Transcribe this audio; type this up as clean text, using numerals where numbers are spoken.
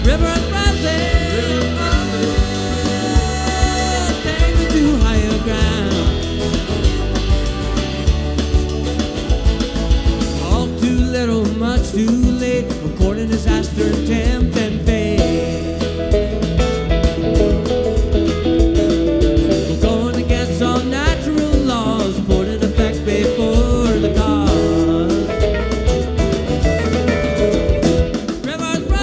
Rivers rising, take me to higher ground. All too little, much too late, according to disaster 10.